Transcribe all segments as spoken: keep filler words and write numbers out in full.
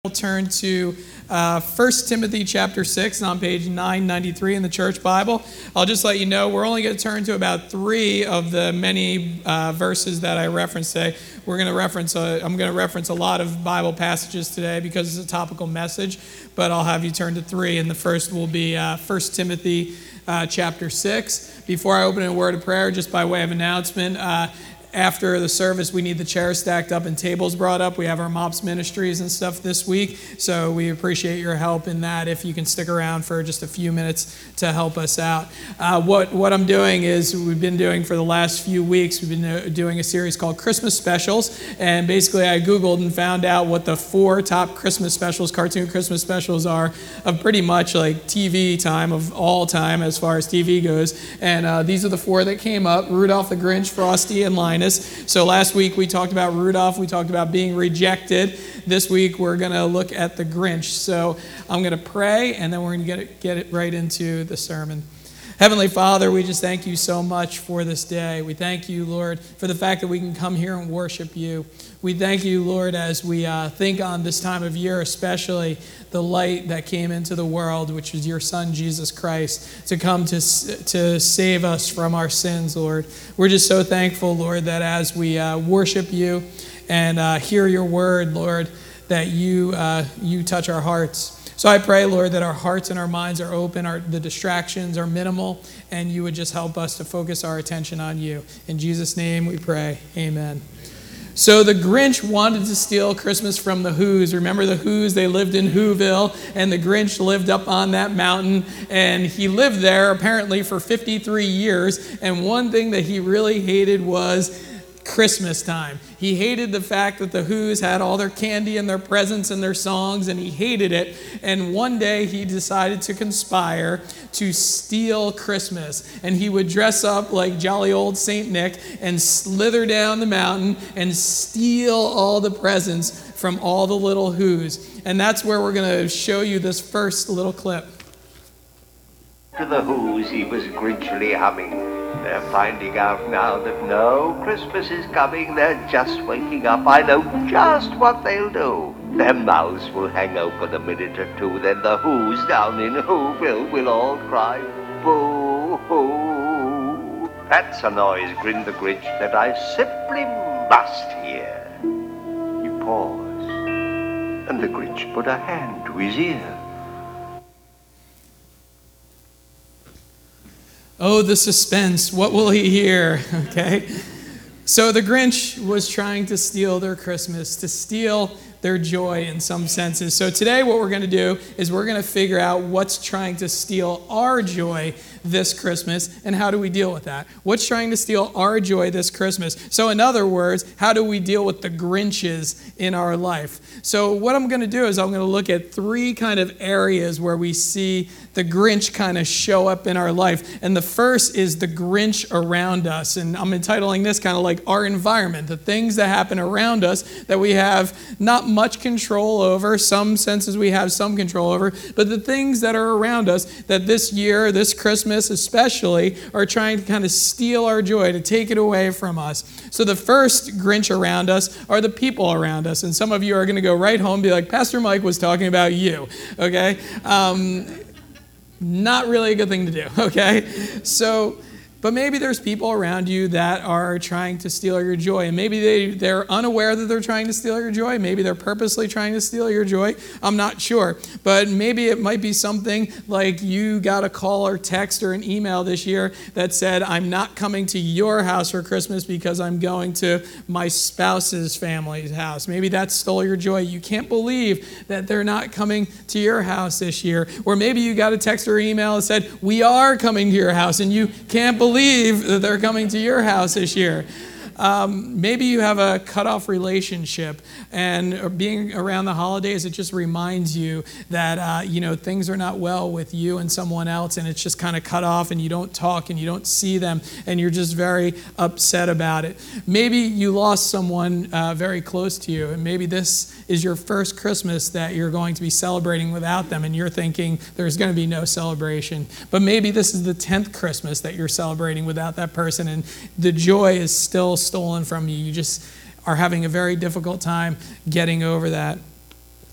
We'll turn to uh, First Timothy chapter six on page nine ninety-three in the Church Bible. I'll just let you know we're only going to turn to about three of the many uh, verses that I referenced today. We're going to reference. A, I'm going to reference a lot of Bible passages today because it's a topical message, but I'll have you turn to three, and the first will be uh, First Timothy uh, chapter six. Before I open in a word of prayer, just by way of announcement, uh, after the service, we need the chairs stacked up and tables brought up. We have our MOPS ministries and stuff this week, so we appreciate your help in that if you can stick around for just a few minutes to help us out. Uh, what, what I'm doing is we've been doing for the last few weeks, we've been doing a series called Christmas Specials, and basically I Googled and found out what the four top Christmas specials, cartoon Christmas specials are of pretty much like T V time of all time as far as T V goes, and uh, these are the four that came up: Rudolph the Grinch, Frosty, and Linus. So last week we talked about Rudolph, we talked about being rejected. This week we're going to look at the Grinch. So I'm going to pray and then we're going to get it, get it right into the sermon. Heavenly Father, we just thank you so much for this day. We thank you, Lord, for the fact that we can come here and worship you. We thank you, Lord, as we uh, think on this time of year, especially the light that came into the world, which is your Son, Jesus Christ, to come to, to save us from our sins, Lord. We're just so thankful, Lord, that as we uh, worship you and uh, hear your word, Lord, that you uh, you touch our hearts. So I pray, Lord, that our hearts and our minds are open, our, the distractions are minimal, and you would just help us to focus our attention on you. In Jesus' name we pray, amen. So the Grinch wanted to steal Christmas from the Who's. Remember the Who's? They lived in Whoville, and the Grinch lived up on that mountain, and he lived there apparently for fifty-three years, and one thing that he really hated was Christmas time. He hated the fact that the Who's had all their candy and their presents and their songs, and he hated it. And one day he decided to conspire to steal Christmas. And he would dress up like jolly old Saint Nick and slither down the mountain and steal all the presents from all the little Who's. And that's where we're going to show you this first little clip. To the Who's he was grinchily humming. They're finding out now that no Christmas is coming. They're just waking up. I know just what they'll do. Their mouths will hang open a minute or two. Then the Who's down in Whoville will all cry, boo-hoo. That's a noise, grinned the Grinch, that I simply must hear. He paused, and the Grinch put a hand to his ear. Oh, the suspense. What will he hear? Okay. So the Grinch was trying to steal their Christmas, to steal their joy in some senses. So today what we're going to do is we're going to figure out what's trying to steal our joy this Christmas and how do we deal with that? What's trying to steal our joy this Christmas? So in other words, how do we deal with the Grinches in our life? So what I'm going to do is I'm going to look at three kind of areas where we see the Grinch kind of show up in our life. And the first is the Grinch around us. And I'm entitling this kind of like our environment, the things that happen around us that we have not much control over. Some senses we have some control over, but the things that are around us that this year, this Christmas especially, are trying to kind of steal our joy, to take it away from us. So the first Grinch around us are the people around us. And some of you are going to go right home and be like, Pastor Mike was talking about you, okay? Um, not really a good thing to do, okay? So, but maybe there's people around you that are trying to steal your joy. And maybe they, they're unaware that they're trying to steal your joy. Maybe they're purposely trying to steal your joy. I'm not sure. But maybe it might be something like you got a call or text or an email this year that said, I'm not coming to your house for Christmas because I'm going to my spouse's family's house. Maybe that stole your joy. You can't believe that they're not coming to your house this year. Or maybe you got a text or email that said, we are coming to your house, and you can't believe believe that they're coming to your house this year. Um, maybe you have a cut-off relationship, and being around the holidays, it just reminds you that uh, you know things are not well with you and someone else, and it's just kind of cut off, and you don't talk, and you don't see them, and you're just very upset about it. Maybe you lost someone uh, very close to you, and maybe this is your first Christmas that you're going to be celebrating without them, and you're thinking there's going to be no celebration. But maybe this is the tenth Christmas that you're celebrating without that person, and the joy is still stolen from you. You just are having a very difficult time getting over that.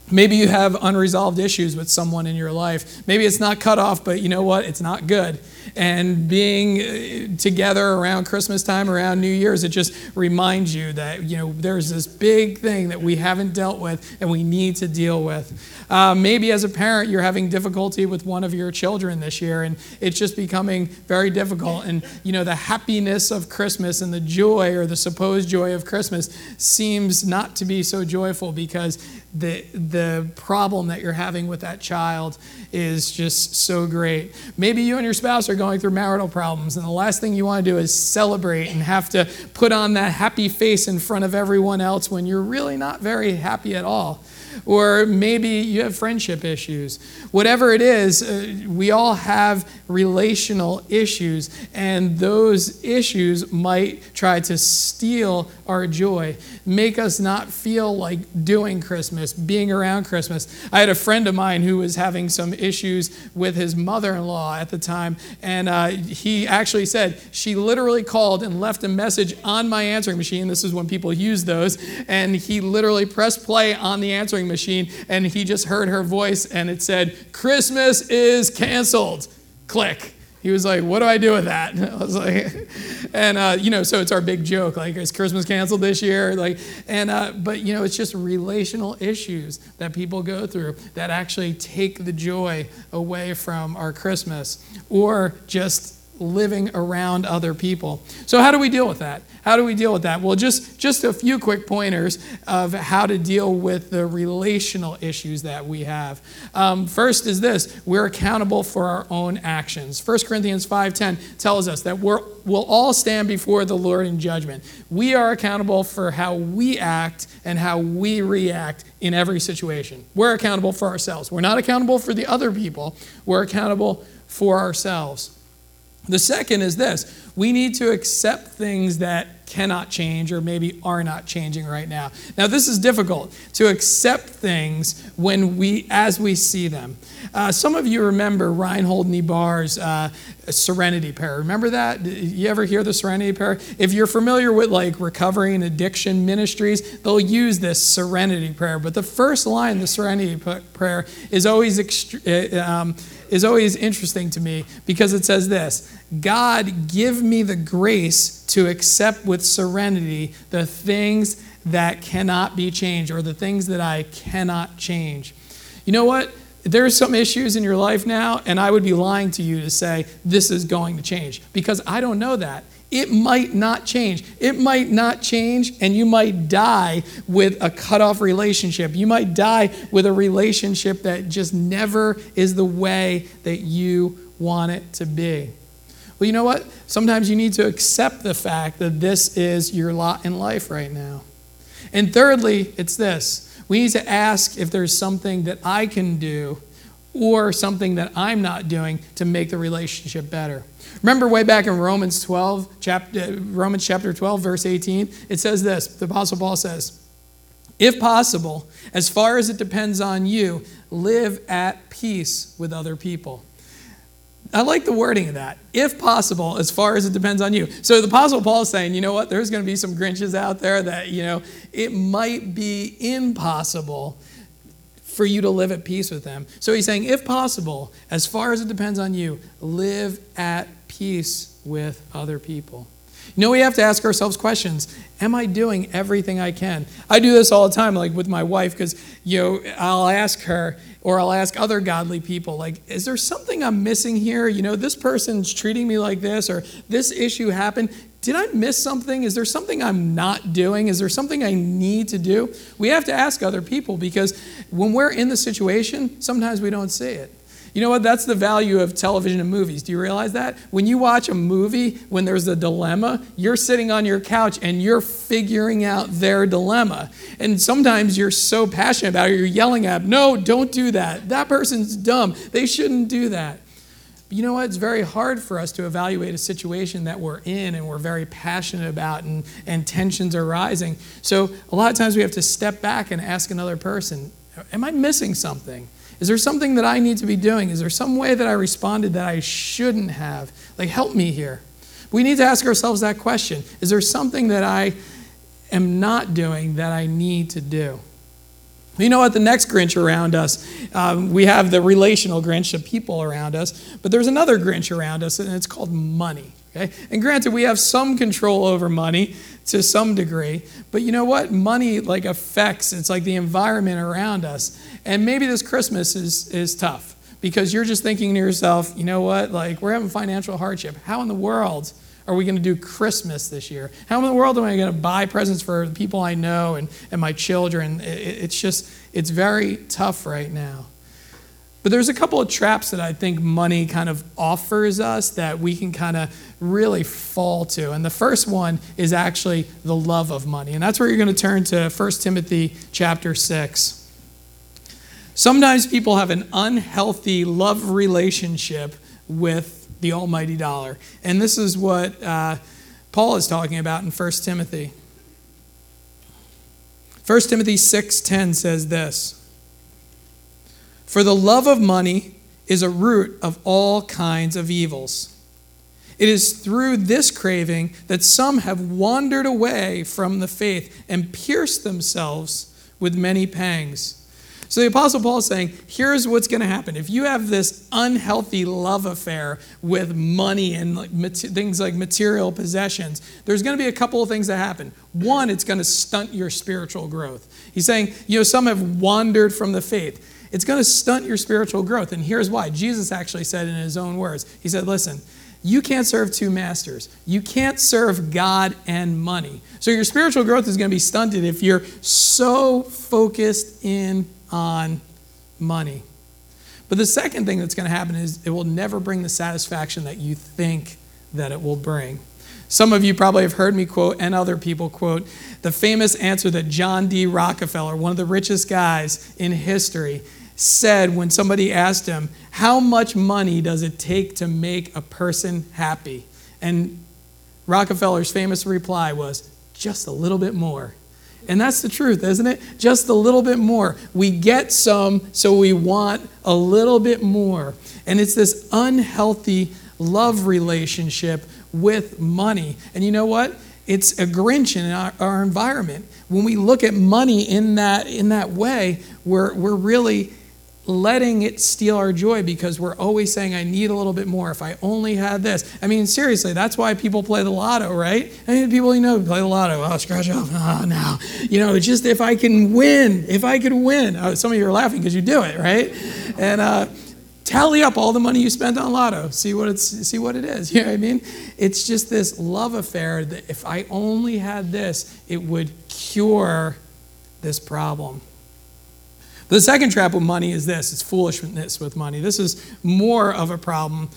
Maybe you have unresolved issues with someone in your life. Maybe it's not cut off, but you know what? It's not good. And being together around Christmas time, around New Year's, it just reminds you that, you know, there's this big thing that we haven't dealt with and we need to deal with. Uh, maybe as a parent, you're having difficulty with one of your children this year, and it's just becoming very difficult. And, you know, the happiness of Christmas and the joy, or the supposed joy of Christmas, seems not to be so joyful because the the problem that you're having with that child is just so great. Maybe you and your spouse are going through marital problems, and the last thing you want to do is celebrate and have to put on that happy face in front of everyone else when you're really not very happy at all. Or maybe you have friendship issues. Whatever it is, uh, we all have relational issues, and those issues might try to steal our joy, make us not feel like doing Christmas, being around Christmas. I had a friend of mine who was having some issues with his mother-in-law at the time, and uh, he actually said, she literally called and left a message on my answering machine. This is when people use those, and he literally pressed play on the answering machine, and he just heard her voice, and it said, "Christmas is canceled." Click. He was like, "What do I do with that?" And I was like, and uh, you know, so it's our big joke, like, is Christmas canceled this year? Like, and uh, but you know, it's just relational issues that people go through that actually take the joy away from our Christmas, or just living around other people. So how do we deal with that? How do we deal with that? Well, just, just a few quick pointers of how to deal with the relational issues that we have. Um, first is this: we're accountable for our own actions. First Corinthians five ten tells us that we're, we'll all stand before the Lord in judgment. We are accountable for how we act and how we react in every situation. We're accountable for ourselves. We're not accountable for the other people. We're accountable for ourselves. The second is this: we need to accept things that cannot change, or maybe are not changing right now. Now, this is difficult, to accept things when we, as we see them. Uh, some of you remember Reinhold Niebuhr's uh, Serenity Prayer. Remember that? You ever hear the Serenity Prayer? If you're familiar with like recovery and addiction ministries, they'll use this Serenity Prayer. But the first line of the Serenity Prayer is always ext- um, is always interesting to me, because it says this: God, give me the grace to accept with serenity the things that cannot be changed, or the things that I cannot change. You know what? There's some issues in your life now, and I would be lying to you to say this is going to change, because I don't know that. It might not change. It might not change, and you might die with a cut-off relationship. You might die with a relationship that just never is the way that you want it to be. Well, you know what? Sometimes you need to accept the fact that this is your lot in life right now. And thirdly, it's this: we need to ask if there's something that I can do, or something that I'm not doing, to make the relationship better. Remember way back in Romans twelve, chapter, Romans chapter twelve, verse eighteen, it says this. The Apostle Paul says, "If possible, as far as it depends on you, live at peace with other people." I like the wording of that. If possible, as far as it depends on you. So the Apostle Paul is saying, you know what, there's going to be some Grinches out there that, you know, it might be impossible for you to live at peace with them. So he's saying, if possible, as far as it depends on you, live at peace with other people. You know, we have to ask ourselves questions. Am I doing everything I can? I do this all the time, like with my wife, because, you know, I'll ask her, or I'll ask other godly people, like, is there something I'm missing here? You know, this person's treating me like this, or this issue happened. Did I miss something? Is there something I'm not doing? Is there something I need to do? We have to ask other people, because when we're in the situation, sometimes we don't see it. You know what? That's the value of television and movies. Do you realize that? When you watch a movie, when there's a dilemma, you're sitting on your couch and you're figuring out their dilemma. And sometimes you're so passionate about it, you're yelling at them, "No, don't do that. That person's dumb. They shouldn't do that." But you know what? It's very hard for us to evaluate a situation that we're in and we're very passionate about, and, and tensions are rising. So a lot of times we have to step back and ask another person, am I missing something? Is there something that I need to be doing? Is there some way that I responded that I shouldn't have? Like, help me here. We need to ask ourselves that question. Is there something that I am not doing that I need to do? You know what? The next Grinch around us, um, we have the relational Grinch, the people around us, but there's another Grinch around us, and it's called money. Okay? And granted, we have some control over money to some degree, but you know what? Money like affects, it's like the environment around us. And maybe this Christmas is is tough because you're just thinking to yourself, you know what? Like, we're having financial hardship. How in the world are we going to do Christmas this year? How in the world am I going to buy presents for the people I know and, and my children? It, it's just, it's very tough right now. But there's a couple of traps that I think money kind of offers us that we can kind of really fall to. And the first one is actually the love of money. And that's where you're going to turn to First Timothy chapter six. Sometimes people have an unhealthy love relationship with the almighty dollar. And this is what uh, Paul is talking about in First Timothy. First Timothy six ten says this, "For the love of money is a root of all kinds of evils. It is through this craving that some have wandered away from the faith and pierced themselves with many pangs." So the Apostle Paul is saying, here's what's going to happen. If you have this unhealthy love affair with money and like things like material possessions, there's going to be a couple of things that happen. One, it's going to stunt your spiritual growth. He's saying, you know, some have wandered from the faith. It's going to stunt your spiritual growth. And here's why. Jesus actually said in his own words, he said, listen, you can't serve two masters. You can't serve God and money. So your spiritual growth is going to be stunted if you're so focused in on money. But the second thing that's going to happen is it will never bring the satisfaction that you think that it will bring. Some of you probably have heard me quote, and other people quote, the famous answer that John D. Rockefeller, one of the richest guys in history, said when somebody asked him, how much money does it take to make a person happy? And Rockefeller's famous reply was, just a little bit more. And that's the truth, isn't it? Just a little bit more. We get some, so we want a little bit more. And it's this unhealthy love relationship with money. And you know what? It's a Grinch in our, our environment. When we look at money in that in that way, we're we're really letting it steal our joy because we're always saying, I need a little bit more. If I only had this. I mean, seriously, that's why people play the lotto, right? I mean, people, you know, play the lotto. Oh, scratch off. Oh, no. You know, just if I can win, if I could win. Oh, some of you are laughing because you do it, right? And uh, tally up all the money you spent on lotto. See what it's see what it is. You know what I mean? It's just this love affair that if I only had this, it would cure this problem. The second trap with money is this. It's foolishness with money. This is more of a problem.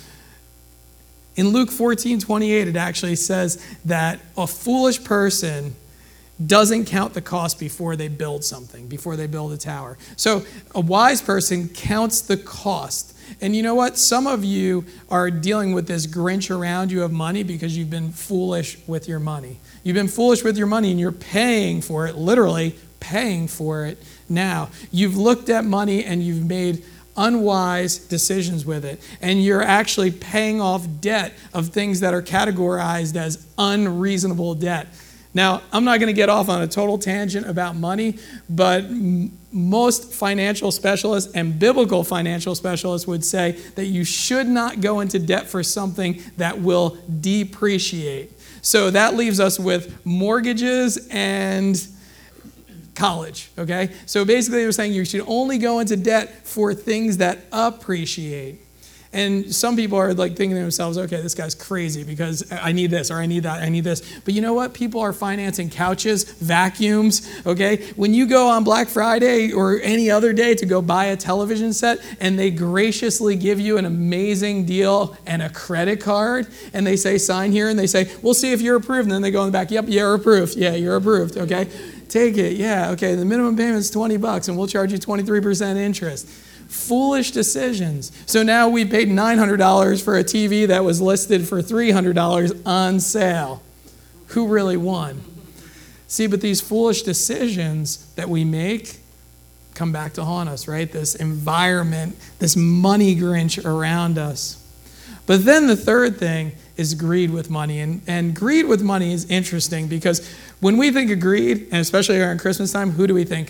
In Luke fourteen twenty-eight, it actually says that a foolish person doesn't count the cost before they build something, before they build a tower. So a wise person counts the cost. And you know what? Some of you are dealing with this Grinch around you of money because you've been foolish with your money. You've been foolish with your money and you're paying for it, literally paying for it now. You've looked at money and you've made unwise decisions with it. And you're actually paying off debt of things that are categorized as unreasonable debt. Now, I'm not going to get off on a total tangent about money, but m- most financial specialists and biblical financial specialists would say that you should not go into debt for something that will depreciate. So that leaves us with mortgages and college, okay? So basically they're saying you should only go into debt for things that appreciate. And some people are like thinking to themselves, okay, this guy's crazy because I need this or I need that, I need this. But you know what? People are financing couches, vacuums, okay? When you go on Black Friday or any other day to go buy a television set and they graciously give you an amazing deal and a credit card and they say sign here and they say, we'll see if you're approved. And then they go in the back, yep, you're approved. Yeah, you're approved, okay? Take it, yeah, okay, the minimum payment's twenty bucks and we'll charge you twenty-three percent interest. Foolish decisions. So now we paid nine hundred dollars for a T V that was listed for three hundred dollars on sale. Who really won? See, but these foolish decisions that we make come back to haunt us, right? This environment, this money Grinch around us. But then the third thing is greed with money. And, and greed with money is interesting because when we think of greed, and especially around Christmas time, who do we think of?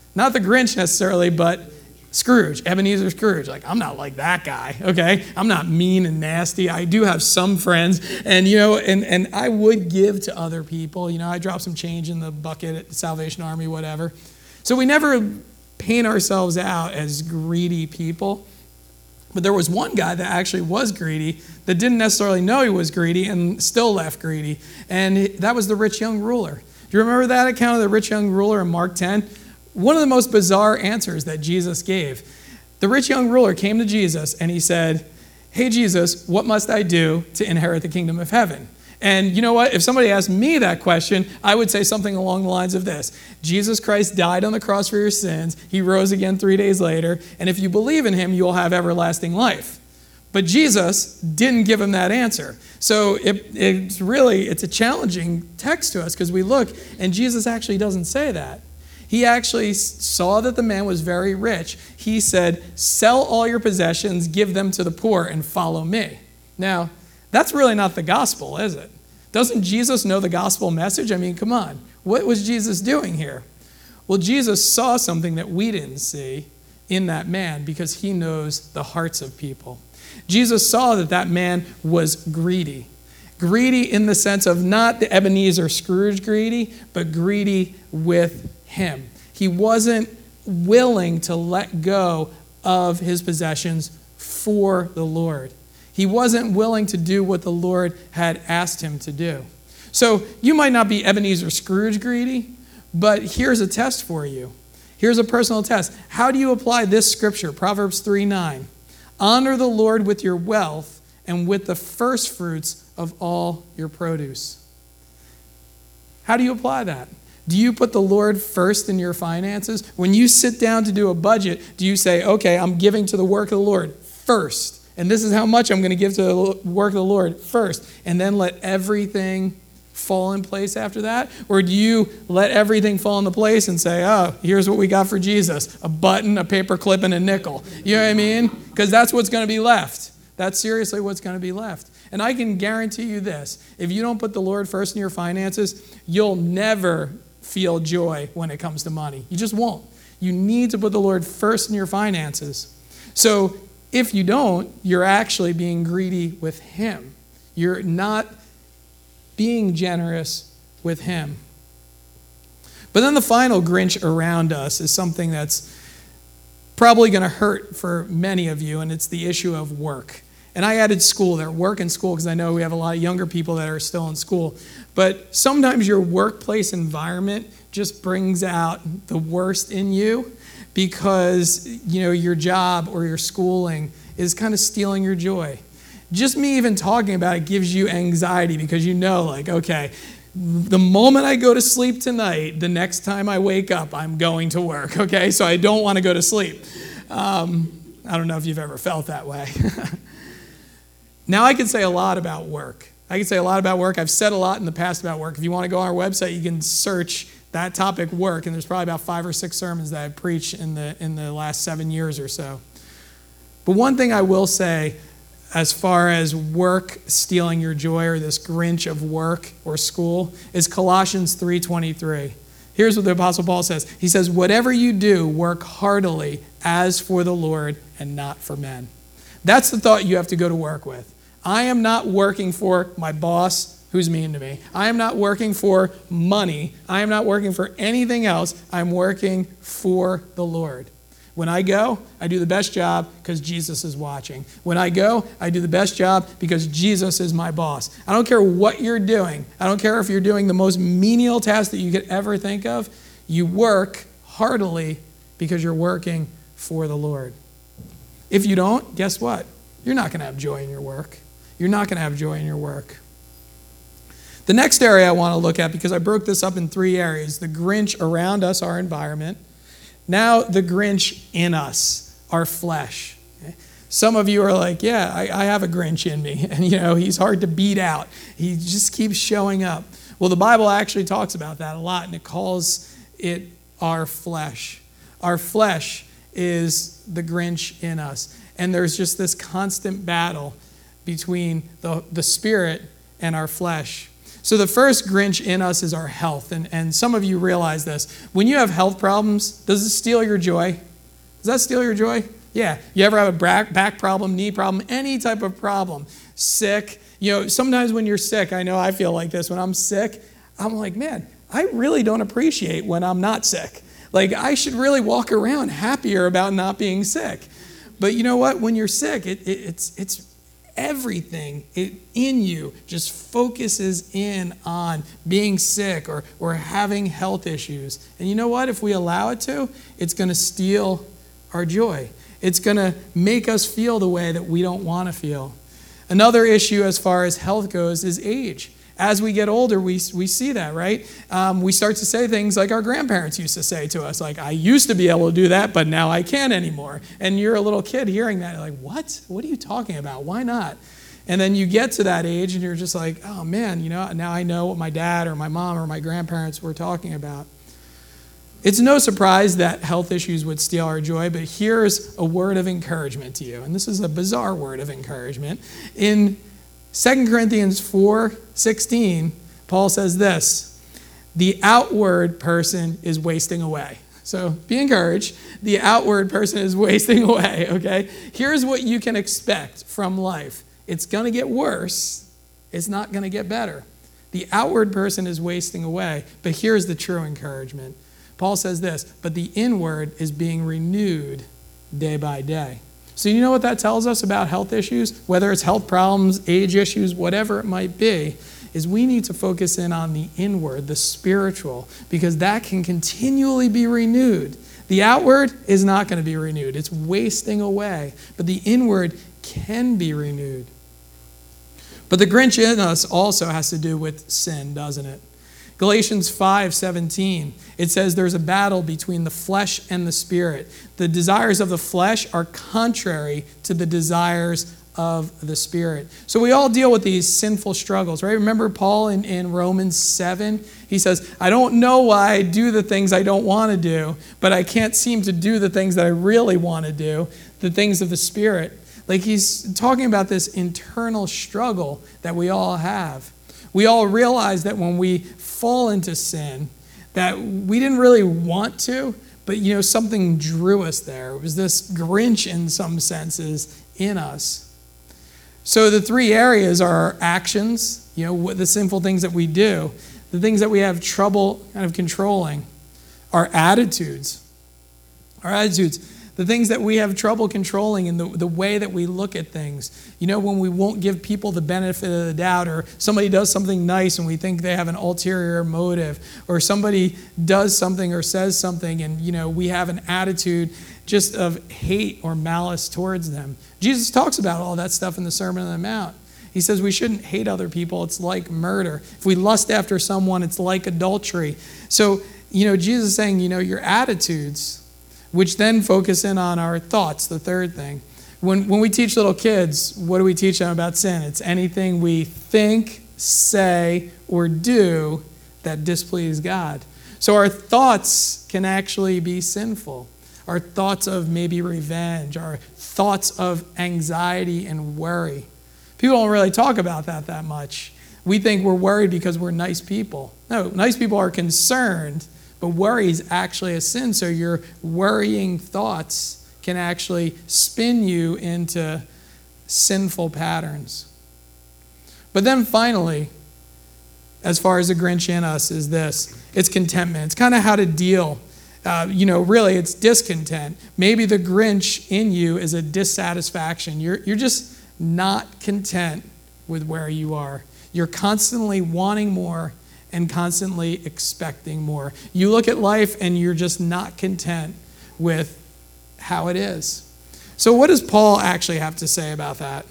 Not the Grinch necessarily, but Scrooge, Ebenezer Scrooge. Like, I'm not like that guy, okay? I'm not mean and nasty. I do have some friends, and, you know, and, and I would give to other people. You know, I drop some change in the bucket at the Salvation Army, whatever. So we never paint ourselves out as greedy people. But there was one guy that actually was greedy that didn't necessarily know he was greedy and still left greedy, and that was the rich young ruler. Do you remember that account of the rich young ruler in Mark ten? One of the most bizarre answers that Jesus gave. The rich young ruler came to Jesus and he said, "Hey Jesus, what must I do to inherit the kingdom of heaven?" And you know what? If somebody asked me that question, I would say something along the lines of this. Jesus Christ died on the cross for your sins. He rose again three days later. And if you believe in him, you will have everlasting life. But Jesus didn't give him that answer. So it, it's really, it's a challenging text to us because we look and Jesus actually doesn't say that. He actually saw that the man was very rich. He said, "Sell all your possessions, give them to the poor, and follow me." Now, that's really not the gospel, is it? Doesn't Jesus know the gospel message? I mean, come on. What was Jesus doing here? Well, Jesus saw something that we didn't see in that man because he knows the hearts of people. Jesus saw that that man was greedy. Greedy in the sense of not the Ebenezer Scrooge greedy, but greedy with him. He wasn't willing to let go of his possessions for the Lord. He wasn't willing to do what the Lord had asked him to do. So you might not be Ebenezer Scrooge greedy, but here's a test for you. Here's a personal test. How do you apply this scripture, Proverbs three nine? Honor the Lord with your wealth and with the first fruits of all your produce. How do you apply that? Do you put the Lord first in your finances? When you sit down to do a budget, do you say, okay, I'm giving to the work of the Lord first, and this is how much I'm going to give to the work of the Lord first, and then let everything fall in place after that? Or do you let everything fall into place and say, oh, here's what we got for Jesus, a button, a paper clip, and a nickel? You know what I mean? Because that's what's going to be left. That's seriously what's going to be left. And I can guarantee you this, if you don't put the Lord first in your finances, you'll never feel joy when it comes to money. You just won't. You need to put the Lord first in your finances. So if you don't, you're actually being greedy with him. You're not being generous with him. But then the final Grinch around us is something that's probably going to hurt for many of you, and it's the issue of work. And I added school there, work and school, because I know we have a lot of younger people that are still in school. But sometimes your workplace environment just brings out the worst in you because, you know, your job or your schooling is kind of stealing your joy. Just me even talking about it gives you anxiety because you know, like, okay, the moment I go to sleep tonight, the next time I wake up, I'm going to work, okay? So I don't want to go to sleep. Um, I don't know if you've ever felt that way. Now, I can say a lot about work. I can say a lot about work. I've said a lot in the past about work. If you want to go on our website, you can search that topic, work, and there's probably about five or six sermons that I've preached in the in the last seven years or so. But one thing I will say, as far as work stealing your joy or this Grinch of work or school, is Colossians three twenty-three. Here's what the Apostle Paul says. He says, whatever you do, work heartily as for the Lord and not for men. That's the thought you have to go to work with. I am not working for my boss who's mean to me. I am not working for money. I am not working for anything else. I'm working for the Lord. When I go, I do the best job because Jesus is watching. When I go, I do the best job because Jesus is my boss. I don't care what you're doing. I don't care if you're doing the most menial task that you could ever think of. You work heartily because you're working for the Lord. If you don't, guess what? You're not going to have joy in your work. You're not going to have joy in your work. The next area I want to look at, because I broke this up in three areas, the Grinch around us, our environment. Now the Grinch in us, our flesh. Okay? Some of you are like, yeah, I, I have a Grinch in me. And, you know, he's hard to beat out. He just keeps showing up. Well, the Bible actually talks about that a lot, and it calls it our flesh. Our flesh is the Grinch in us. And there's just this constant battle between the, the spirit and our flesh. So the first Grinch in us is our health. And, and some of you realize this. When you have health problems, does it steal your joy? Does that steal your joy? Yeah. You ever have a back, back problem, knee problem, any type of problem, sick? You know, sometimes when you're sick, I know I feel like this. When I'm sick, I'm like, man, I really don't appreciate when I'm not sick. Like, I should really walk around happier about not being sick. But you know what? When you're sick, it, it, it's it's everything it, in you just focuses in on being sick or, or having health issues. And you know what? If we allow it to, it's going to steal our joy. It's going to make us feel the way that we don't want to feel. Another issue as far as health goes is age. As we get older, we we see that, right? Um, we start to say things like our grandparents used to say to us, like, I used to be able to do that, but now I can't anymore. And you're a little kid hearing that, you're like, what? What are you talking about? Why not? And then you get to that age and you're just like, oh man, you know, now I know what my dad or my mom or my grandparents were talking about. It's no surprise that health issues would steal our joy, but here's a word of encouragement to you. And this is a bizarre word of encouragement. In Second Corinthians four sixteen, Paul says this, the outward person is wasting away. So be encouraged. The outward person is wasting away, okay? Here's what you can expect from life. It's going to get worse. It's not going to get better. The outward person is wasting away, but here's the true encouragement. Paul says this, but the inward is being renewed day by day. So you know what that tells us about health issues? Whether it's health problems, age issues, whatever it might be, is we need to focus in on the inward, the spiritual, because that can continually be renewed. The outward is not going to be renewed. It's wasting away. But the inward can be renewed. But the Grinch in us also has to do with sin, doesn't it? Galatians five seventeen, it says there's a battle between the flesh and the spirit. The desires of the flesh are contrary to the desires of the spirit. So we all deal with these sinful struggles, right? Remember Paul in, in Romans seven? He says, I don't know why I do the things I don't want to do, but I can't seem to do the things that I really want to do, the things of the spirit. Like he's talking about this internal struggle that we all have. We all realize that when we fall into sin, that we didn't really want to, but you know, something drew us there. It was this Grinch in some senses in us. So the three areas are our actions, you know, what the sinful things that we do, the things that we have trouble kind of controlling, our attitudes, our attitudes. The things that we have trouble controlling and the, the way that we look at things. You know, when we won't give people the benefit of the doubt, or somebody does something nice and we think they have an ulterior motive, or somebody does something or says something and, you know, we have an attitude just of hate or malice towards them. Jesus talks about all that stuff in the Sermon on the Mount. He says we shouldn't hate other people. It's like murder. If we lust after someone, it's like adultery. So, you know, Jesus is saying, you know, your attitudes, which then focus in on our thoughts, the third thing. When when we teach little kids, what do we teach them about sin? It's anything we think, say, or do that displease God. So our thoughts can actually be sinful. Our thoughts of maybe revenge, our thoughts of anxiety and worry. People don't really talk about that that much. We think we're worried because we're nice people. No, nice people are concerned. But worry is actually a sin, so your worrying thoughts can actually spin you into sinful patterns. But then finally, as far as the Grinch in us, is this. It's contentment. It's kind of how to deal. Uh, you know, really, it's discontent. Maybe the Grinch in you is a dissatisfaction. You're, you're just not content with where you are. You're constantly wanting more and constantly expecting more. You look at life and you're just not content with how it is. So what does Paul actually have to say about that?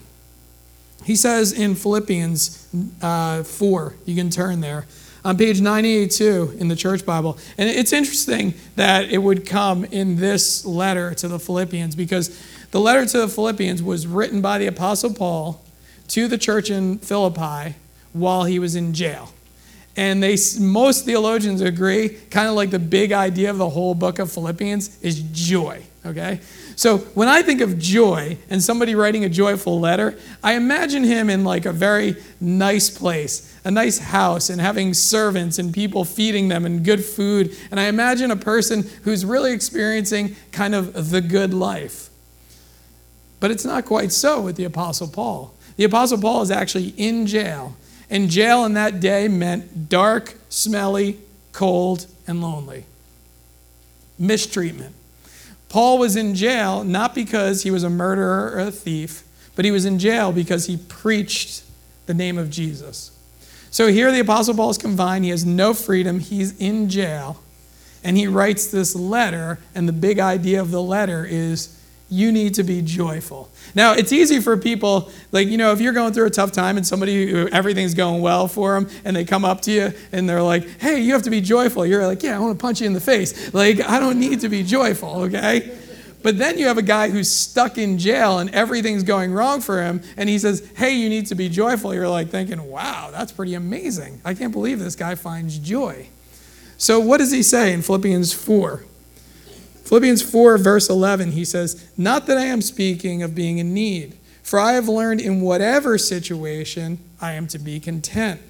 He says in Philippians uh, four, you can turn there, on page nine eighty-two in the Church Bible. And it's interesting that it would come in this letter to the Philippians, because the letter to the Philippians was written by the Apostle Paul to the church in Philippi while he was in jail. And they, most theologians agree, kind of like the big idea of the whole book of Philippians is joy, okay? So when I think of joy and somebody writing a joyful letter, I imagine him in like a very nice place, a nice house, and having servants and people feeding them and good food. And I imagine a person who's really experiencing kind of the good life. But it's not quite so with the Apostle Paul. The Apostle Paul is actually in jail. And jail in that day meant dark, smelly, cold, and lonely. Mistreatment. Paul was in jail not because he was a murderer or a thief, but he was in jail because he preached the name of Jesus. So here the Apostle Paul is confined. He has no freedom. He's in jail. And he writes this letter, and the big idea of the letter is you need to be joyful. Now, it's easy for people, like, you know, if you're going through a tough time and somebody, everything's going well for them, and they come up to you and they're like, hey, you have to be joyful. You're like, yeah, I want to punch you in the face. Like, I don't need to be joyful, okay? But then you have a guy who's stuck in jail and everything's going wrong for him, and he says, hey, you need to be joyful. You're like thinking, wow, that's pretty amazing. I can't believe this guy finds joy. So what does he say in Philippians four? Philippians four, verse eleven, he says, not that I am speaking of being in need, for I have learned in whatever situation I am to be content.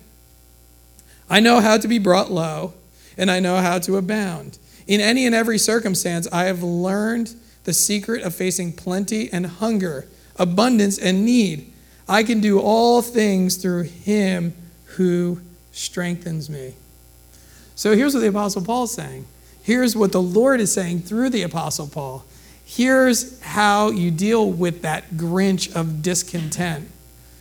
I know how to be brought low, and I know how to abound. In any and every circumstance, I have learned the secret of facing plenty and hunger, abundance and need. I can do all things through him who strengthens me. So here's what the Apostle Paul is saying. Here's what the Lord is saying through the Apostle Paul. Here's how you deal with that Grinch of discontent.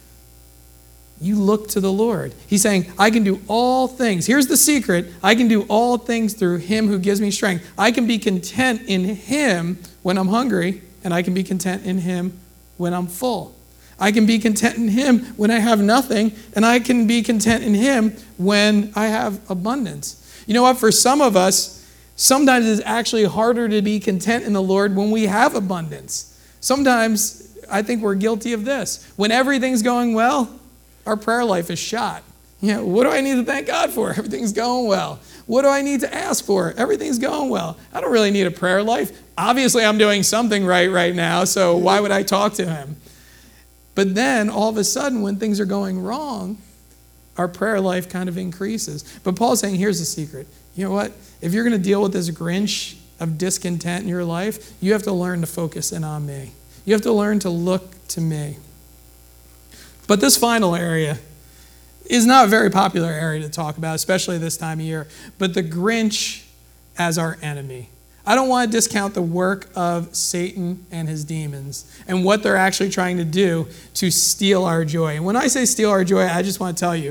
You look to the Lord. He's saying, I can do all things. Here's the secret. I can do all things through him who gives me strength. I can be content in him when I'm hungry, and I can be content in him when I'm full. I can be content in him when I have nothing, and I can be content in him when I have abundance. You know what? For some of us, sometimes it's actually harder to be content in the Lord when we have abundance. Sometimes I think we're guilty of this. When everything's going well, our prayer life is shot. You know, what do I need to thank God for? Everything's going well. What do I need to ask for? Everything's going well. I don't really need a prayer life. Obviously, I'm doing something right right now, so why would I talk to him? But then, all of a sudden, when things are going wrong, our prayer life kind of increases. But Paul's saying, here's the secret. You know what? If you're going to deal with this Grinch of discontent in your life, you have to learn to focus in on me. You have to learn to look to me. But this final area is not a very popular area to talk about, especially this time of year. But the Grinch as our enemy. I don't want to discount the work of Satan and his demons and what they're actually trying to do to steal our joy. And when I say steal our joy, I just want to tell you,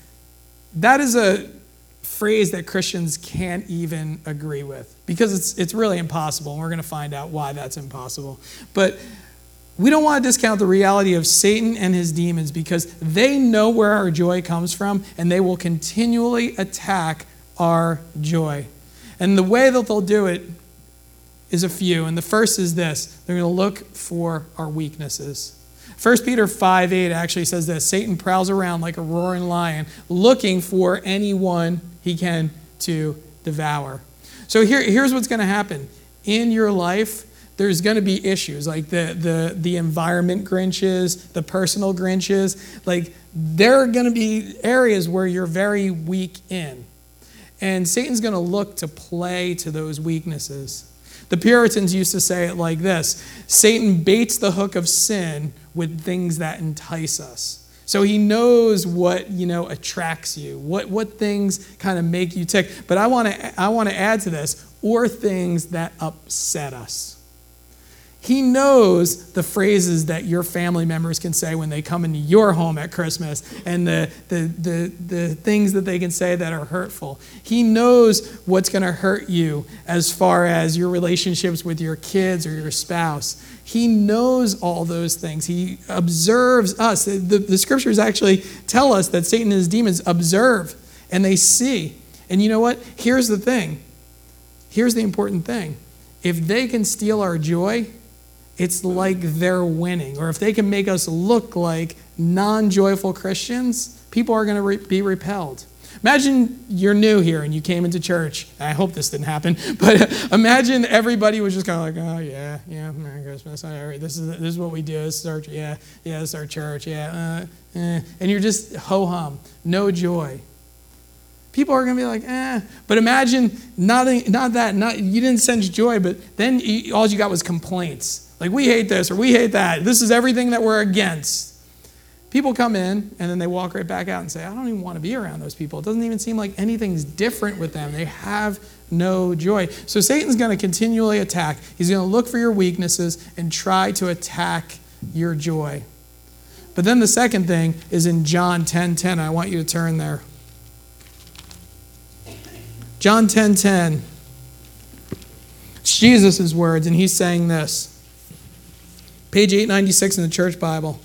that is a phrase that Christians can't even agree with because it's it's really impossible, and we're going to find out why that's impossible. But we don't want to discount the reality of Satan and his demons because they know where our joy comes from, and they will continually attack our joy. And the way that they'll do it is a few. And the first is this. They're going to look for our weaknesses. First Peter five eight actually says this. Satan prowls around like a roaring lion, looking for anyone he can to devour. So here, here's what's going to happen. In your life, there's going to be issues like the, the, the environment Grinches, the personal Grinches. Like, there are going to be areas where you're very weak in. And Satan's going to look to play to those weaknesses. The Puritans used to say it like this. Satan baits the hook of sin with things that entice us. So he knows what, you know, attracts you, what, what things kind of make you tick. But I want to I want to add to this, or things that upset us. He knows the phrases that your family members can say when they come into your home at Christmas and the, the, the, the things that they can say that are hurtful. He knows what's going to hurt you as far as your relationships with your kids or your spouse. He knows all those things. He observes us. The, the, the scriptures actually tell us that Satan and his demons observe and they see. And you know what? Here's the thing. Here's the important thing. If they can steal our joy, it's like they're winning. Or if they can make us look like non-joyful Christians, people are going to re- be repelled. Imagine you're new here and you came into church. I hope this didn't happen, but imagine everybody was just kind of like, oh yeah, yeah, Merry Christmas. All right, this is this is what we do. This is our yeah, yeah, this is our church. Yeah, uh, eh. And you're just ho hum, no joy. People are going to be like, eh. But imagine not, not that, not you didn't sense joy, but then you, all you got was complaints. Like, we hate this or we hate that. This is everything that we're against. People come in and then they walk right back out and say, I don't even want to be around those people. It doesn't even seem like anything's different with them. They have no joy. So Satan's going to continually attack. He's going to look for your weaknesses and try to attack your joy. But then the second thing is in John ten ten. I want you to turn there. John ten ten. It's Jesus' words, and he's saying this. Page eight ninety-six in the Church Bible.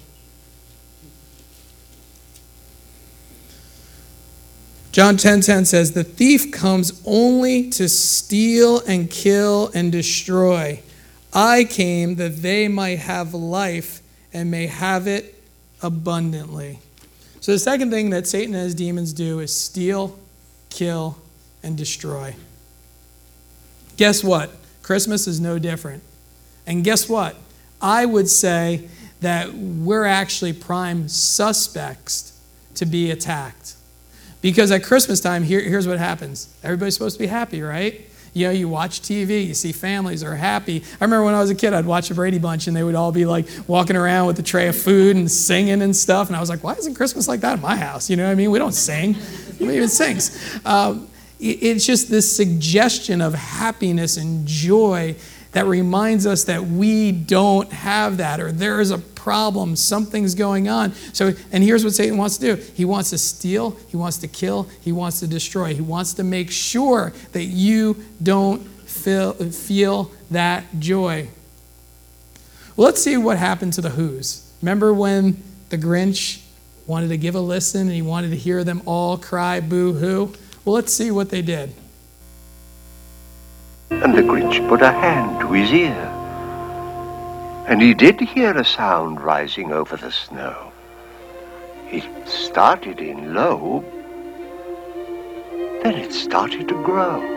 John ten ten says, the thief comes only to steal and kill and destroy. I came that they might have life and may have it abundantly. So the second thing that Satan and his demons do is steal, kill, and destroy. Guess what? Christmas is no different. And guess what? I would say that we're actually prime suspects to be attacked. Because at Christmas time, here, here's what happens. Everybody's supposed to be happy, right? You know, you watch T V, you see families are happy. I remember when I was a kid, I'd watch the Brady Bunch, and they would all be like walking around with a tray of food and singing and stuff. And I was like, why isn't Christmas like that in my house? You know what I mean? We don't sing. Nobody even sings. Um, It's just this suggestion of happiness and joy that reminds us that we don't have that, or there is a problem, something's going on. So, and here's what Satan wants to do. He wants to steal, he wants to kill, he wants to destroy. He wants to make sure that you don't feel, feel that joy. Well, let's see what happened to the Who's. Remember when the Grinch wanted to give a listen and he wanted to hear them all cry boo-hoo? Well, let's see what they did. And the Grinch put a hand to his ear, and he did hear a sound rising over the snow. It started in low, then it started to grow.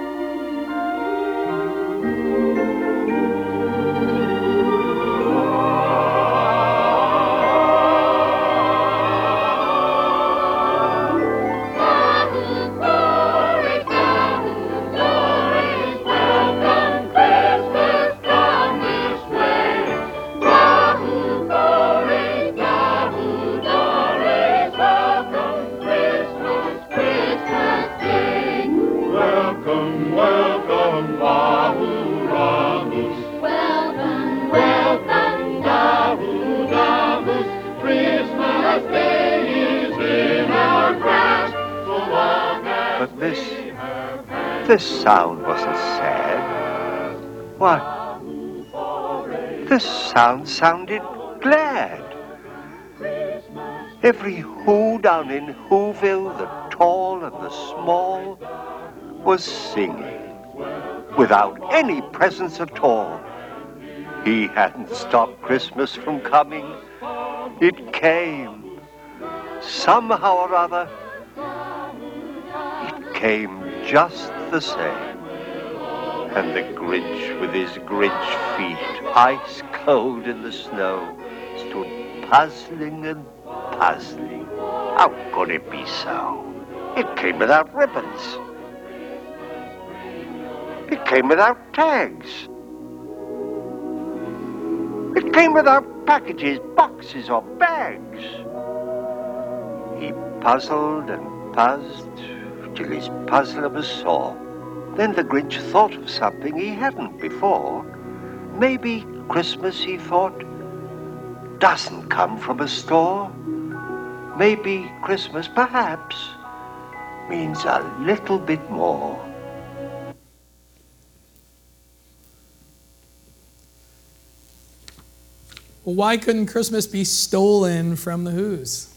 This sound wasn't sad. What? This sound sounded glad. Every Who down in Whoville, the tall and the small, was singing without any presents at all. He hadn't stopped Christmas from coming. It came. Somehow or other, it came just the same. And the Grinch, with his Grinch feet, ice cold in the snow, stood puzzling and puzzling. How could it be so? It came without ribbons. It came without tags. It came without packages, boxes, or bags. He puzzled and puzzled till his puzzler was sore. Then the Grinch thought of something he hadn't before. Maybe Christmas, he thought, doesn't come from a store. Maybe Christmas, perhaps, means a little bit more. Well, why couldn't Christmas be stolen from the Who's?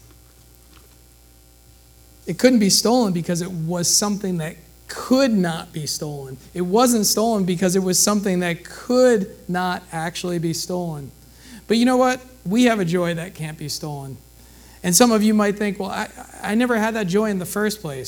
It couldn't be stolen because it was something that could not be stolen. It wasn't stolen because it was something that could not actually be stolen. But you know what? We have a joy that can't be stolen. And some of you might think, well, I, I never had that joy in the first place.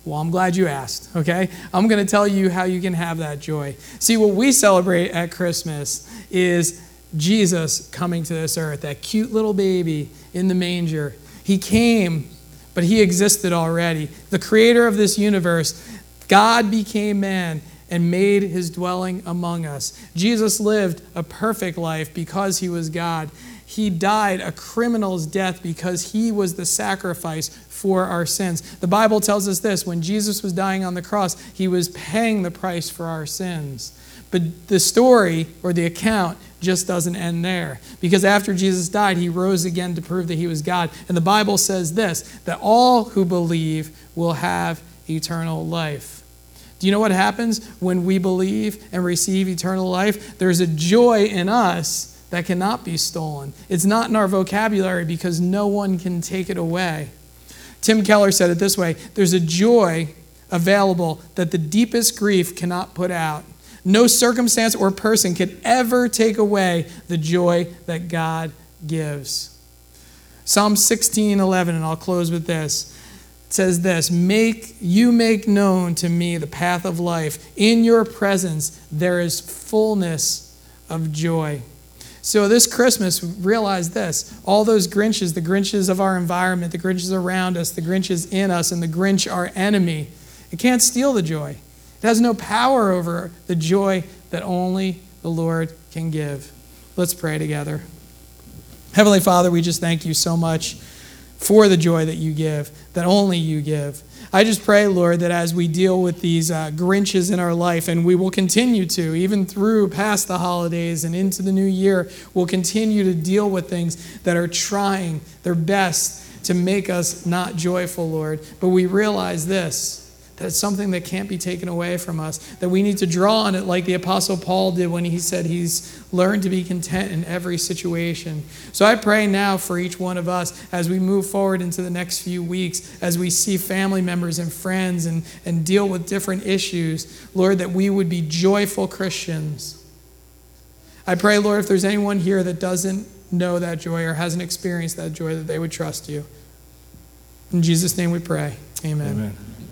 Well, I'm glad you asked, okay? I'm going to tell you how you can have that joy. See, what we celebrate at Christmas is Jesus coming to this earth, that cute little baby in the manger. He came, but he existed already. The creator of this universe, God became man and made his dwelling among us. Jesus lived a perfect life because he was God. He died a criminal's death because he was the sacrifice for our sins. The Bible tells us this: when Jesus was dying on the cross, he was paying the price for our sins. But the story or the account just doesn't end there, because after Jesus died, he rose again to prove that he was God. And the Bible says this, that all who believe will have eternal life. Do you know what happens when we believe and receive eternal life? There's a joy in us that cannot be stolen. It's not in our vocabulary because no one can take it away. Tim Keller said it this way: there's a joy available that the deepest grief cannot put out. No circumstance or person could ever take away the joy that God gives. Psalm sixteen eleven, and I'll close with this. It says this: Make you make known to me the path of life. In your presence there is fullness of joy. So this Christmas, realize this: all those Grinches, the Grinches of our environment, the Grinches around us, the Grinches in us, and the Grinch, our enemy, it can't steal the joy. It has no power over the joy that only the Lord can give. Let's pray together. Heavenly Father, we just thank you so much for the joy that you give, that only you give. I just pray, Lord, that as we deal with these uh, Grinches in our life, and we will continue to, even through past the holidays and into the new year, we'll continue to deal with things that are trying their best to make us not joyful, Lord. But we realize this, that it's something that can't be taken away from us, that we need to draw on it like the Apostle Paul did when he said he's learned to be content in every situation. So I pray now for each one of us as we move forward into the next few weeks, as we see family members and friends and, and deal with different issues, Lord, that we would be joyful Christians. I pray, Lord, if there's anyone here that doesn't know that joy or hasn't experienced that joy, that they would trust you. In Jesus' name we pray. Amen. Amen.